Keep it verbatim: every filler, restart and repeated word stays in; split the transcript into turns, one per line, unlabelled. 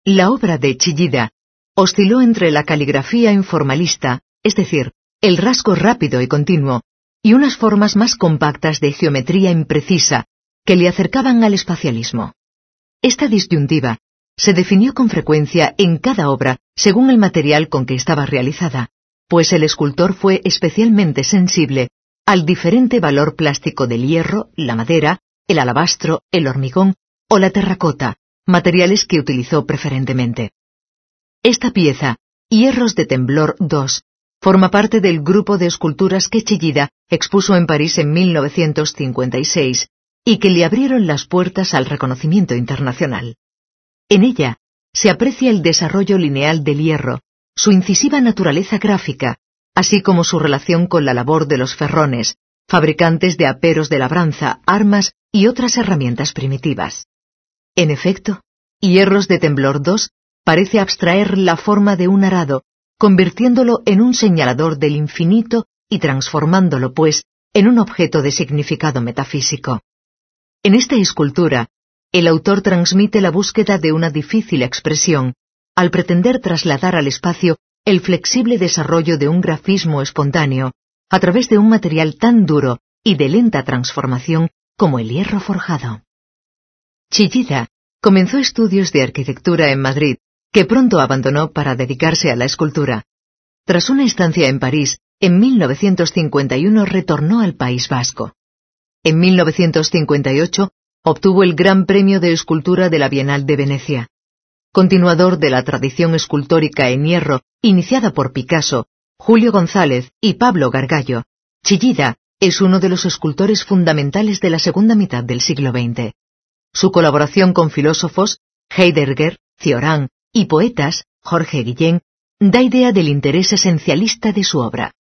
La obra de Chillida osciló entre la caligrafía informalista, es decir, el rasgo rápido y continuo, y unas formas más compactas de geometría imprecisa que le acercaban al espacialismo. Esta disyuntiva se definió con frecuencia en cada obra según el material con que estaba realizada, pues el escultor fue especialmente sensible al diferente valor plástico del hierro, la madera, el alabastro, el hormigón o la terracota, materiales que utilizó preferentemente. Esta pieza, Hierros de Temblor dos, forma parte del grupo de esculturas que Chillida expuso en París en mil novecientos cincuenta y seis y que le abrieron las puertas al reconocimiento internacional. En ella se aprecia el desarrollo lineal del hierro, su incisiva naturaleza gráfica, así como su relación con la labor de los ferrones, fabricantes de aperos de labranza, armas y otras herramientas primitivas. En efecto, Hierros de Temblor dos parece abstraer la forma de un arado, convirtiéndolo en un señalador del infinito y transformándolo, pues, en un objeto de significado metafísico. En esta escultura, el autor transmite la búsqueda de una difícil expresión, al pretender trasladar al espacio el flexible desarrollo de un grafismo espontáneo, a través de un material tan duro y de lenta transformación como el hierro forjado. Chillida comenzó estudios de arquitectura en Madrid, que pronto abandonó para dedicarse a la escultura. Tras una estancia en París, en mil novecientos cincuenta y uno retornó al País Vasco. En mil novecientos cincuenta y ocho obtuvo el Gran Premio de Escultura de la Bienal de Venecia. Continuador de la tradición escultórica en hierro iniciada por Picasso, Julio González y Pablo Gargallo, Chillida es uno de los escultores fundamentales de la segunda mitad del siglo veinte. Su colaboración con filósofos, Heidegger, Cioran, y poetas, Jorge Guillén, da idea del interés esencialista de su obra.